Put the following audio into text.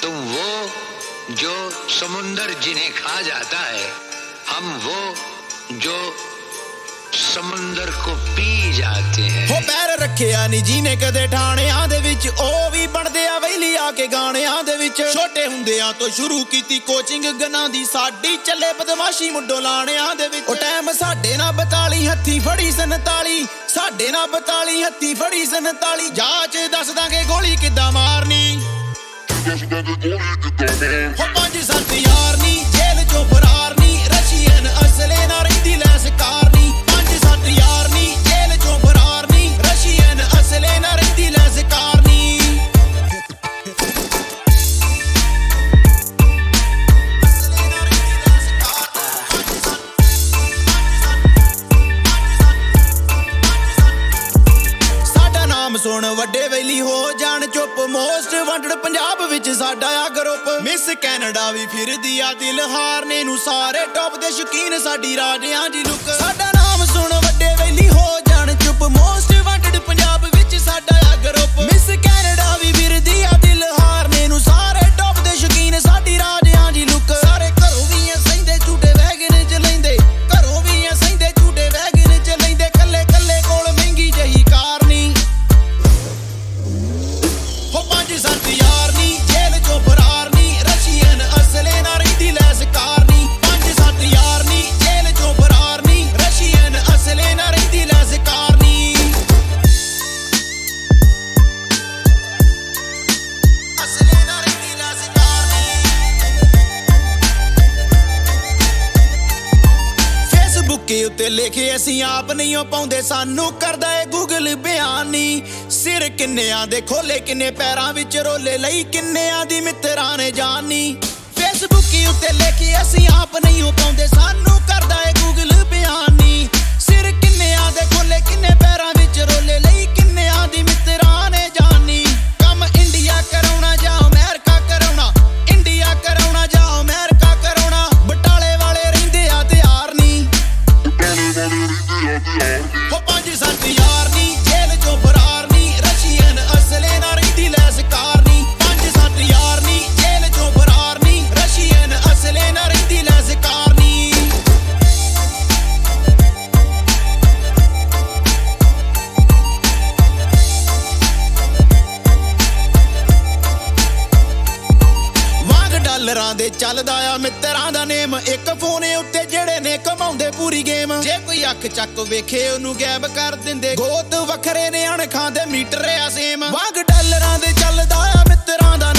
तुम वो जो समुंदर जिन्हें खा जाता है, हम वो जो ਸਮੁੰਦਰ ਕੋ ਪੀ ਜਾਤੇ ਹੈ। ਹੋ ਪੈਰ ਰੱਖਿਆ ਨਹੀਂ ਜੀਨੇ ਕਦੇ ਠਾਣਿਆਂ ਦੇ ਵਿੱਚ, ਉਹ ਵੀ ਬਣਦੇ ਆ ਵੈਲੀ ਆ ਕੇ ਗਾਣਿਆਂ ਦੇ ਵਿੱਚ। ਛੋਟੇ ਹੁੰਦਿਆਂ ਤੋਂ ਸ਼ੁਰੂ ਕੀਤੀ ਕੋਚਿੰਗ ਗਨਾਂ ਦੀ, ਸਾਡੀ ਚੱਲੇ ਬਦਮਾਸ਼ੀ ਮੁੱਢੋਂ ਲਾਣਿਆਂ ਦੇ ਵਿੱਚ। ਉਹ ਟਾਈਮ ਸਾਡੇ ਨਾਲ 42 ਹੱਥੀ ਫੜੀ 47, ਸਾਡੇ ਨਾਲ 42 ਹੱਥੀ ਫੜੀ 47। ਜਾਂਚ ਦੱਸ ਦਾਂਗੇ ਗੋਲੀ ਕਿੱਦਾਂ ਮਾਰਨੀ, ਹੋ 5-7 ਯਾਰ ਨੀ ਜੇਲ੍ਹ ਚੋਂ ਫਰਾਰ ਨੀ, ਰਸ਼ੀਅਨ ਅਸਲੇ ਨਾਲ ਰਹਿੰਦੀ ਲੈਸ ਕਾਰਨੀ। 5-7 ਯਾਰ ਨੀ ਜੇਲ੍ਹ ਚੋਂ ਫਰਾਰ ਨੀ, ਰਸ਼ੀਅਨ ਅਸਲੇ ਨਾਲ ਰਹਿੰਦੀ ਲੈਸ ਕਾਰਨੀ। ਸਾਡਾ ਨਾਮ ਸੁਣ ਵੱਡੇ ਵੈਲੀ ਹੋ ਜਾਣ ਚੁੱਪ, ਮੋਸਟ ਵਾਂਟਡ ਪੰਜਾਬ ਵਿੱਚ ਸਾਡਾ ਆ ਗਰੁੱਪ। ਮਿਸ ਕੈਨੇਡਾ ਵੀ ਫਿਰਦੀ ਆ ਦਿਲ ਹਾਰਨੇ ਨੂੰ, ਸਾਰੇ ਟੌਪ ਦੇ ਸ਼ੌਕੀਨ ਸਾਡੀ ਰਾਜਿਆਂ ਦੀ ਲੁੱਕ। ਸਾਡਾ ਨਾਮ ਸੁਣ ਵੱਡੇ ਵੈਲੀ ਹੋ ਜਾਣ ਚੁੱਪ, ਮੋਸਟ ਵਾਂਟਡ ਪੰਜਾਬ ਵਿੱਚ ਸਾਡਾ ਆ ਗਰੁੱਪ। ਮਿਸ ਕੈਨੇਡਾ ਵੀ ਫਿਰਦੀ ਆ ਦਿਲ ਹਾਰਨੇ ਨੂੰ, ਸਾਰੇ ਟੌਪ ਦੇ ਸ਼ੌਕੀਨ ਸਾਡੀ ਰਾਜਿਆਂ ਦੀ ਲੁੱਕ। ਸਾਰੇ ਘਰੋਂ ਵੀ ਐ ਸਹਿੰਦੇ ਝੂਟੇ ਵੈਗਨ ਚ ਲੈਂਦੇ, ਘਰੋਂ ਵੀ ਐ ਸਹਿੰਦੇ ਝੂਟੇ ਵੈਗਨ ਚ ਲੈਂਦੇ। ਕੱਲੇ ਕੱਲੇ ਕੋਲ ਮਹਿੰਗੀ ਜਹੀ ਕਾਰ ਨੀ, ਹੋ 5-7 ਯਾਰ ਨੀ ਜੇਲ੍ਹ ਚੋਂ ਫਰਾਰ ਨੀ, ਰਸ਼ੀਅਨ ਅਸਲੇ ਨਾਲ ਰਹਿੰਦੀ ਲੈਸ ਕਾਰਨੀ। 5-7 ਯਾਰ ਨੀ ਜੇਲ੍ਹ ਚੋਂ ਫਰਾਰ ਨੀ, ਰਸ਼ੀਅਨ ਅਸਲੇ ਨਾਲ ਰਹਿੰਦੀ ਲੈਸ ਕਾਰਨੀ। ਅਸਲੇ ਨਾਲ ਰਹਿੰਦੀ ਲੈਸ ਕਾਰਨੀ। ਫੇਸਬੁੱਕ ਉੱਤੇ ਲਿਖੇ ਅਸੀਂ ਆਪ ਨਹੀਂ ਪਾਉਂਦੇ, ਸਾਨੂੰ ਕਰਦਾ ਏ ਗੂਗਲ ਬਿਆਨੀ। ਸਿਰ ਕਿੰਨਿਆਂ ਦੇ ਖੋਲੇ, ਕਿੰਨੇ ਪੈਰਾਂ ਵਿੱਚ ਰੋਲੇ ਲਈ, ਕਿੰਨਿਆਂ ਦੀ ਮਿੱਤਰਾਂ ਨੇ ਜਾਨੀ। ਫੇਸਬੁੱਕ ਉੱਤੇ ਲਿਖੇ ਅਸੀਂ ਆਪ ਨਹੀਂ ਪਾਉਂਦੇ, ਸਾਨੂੰ ਕਰਦਾ ਏ ਗੂਗਲ ਬਿਆਨੀ। ਸਿਰ ਕਿੰਨਿਆਂ ਦੇ ਖੋਲੇ, ਕਿੰਨੇ ਪੈਰਾਂ ਵਿੱਚ ਰੋਲੇ ਲਈ, ਕਿੰਨਿਆਂ ਦੀ ਮਿੱਤਰਾਂ ਨੇ ਜਾਨੀ। ਕੰਮ ਇੰਡੀਆ ਕਰਾਉਣਾ ਜਾਂ ਅਮਰੀਕਾ ਕਰਾਉਣਾ, ਇੰਡੀਆ ਕਰਾਉਣਾ ਜਾਂ ਅਮਰੀਕਾ ਕਰਾਉਣਾ। ਬਟਾਲੇ ਵਾਲੇ ਰਹਿੰਦੇ ਆ ਤਿਆਰ ਨੀ, ਹੋ 5-7 ਯਾਰ ਨੀ ਜੇਲ੍ਹ ਚੋਂ ਫਰਾਰ ਨੀ, ਰਸ਼ੀਅਨ ਅਸਲੇ ਨਾਲ ਰਹਿੰਦੀ ਲੈਸ ਕਾਰਨੀ। 5-7 ਯਾਰ ਨੀ ਜੇਲ੍ਹ ਚੋਂ ਫਰਾਰ ਨੀ, ਰਸ਼ੀਅਨ ਅਸਲੇ ਨਾਲ ਰਹਿੰਦੀ ਲੈਸ ਕਾਰਨੀ। ਵਾਂਗ ਡਾਲਰਾਂ ਦੇ ਚੱਲਦਾ ਆ ਮਿੱਤਰਾਂ ਦਾ ਨੇਮ, ਇੱਕ ਫੋਨ ਉੱਤੇ ਜਿਹੜੇ ਨੇ ਕਮਾਉਂਦੇ ਪੂਰੀ ਗੇਮ। ਜੇ ਕੋਈ ਅੱਖ ਚੱਕ ਵੇਖੇ ਉਹਨੂੰ ਗਾਇਬ ਕਰ ਦਿੰਦੇ, ਗੋਤ ਵੱਖਰੇ ਨੇ ਅਣਖਾਂ ਦੇ ਮੀਟਰ ਆ ਸੇਮ। ਵਾਂਗ ਡਾਲਰਾਂ ਦੇ ਚੱਲਦਾ ਆ ਮਿੱਤਰਾਂ ਦਾ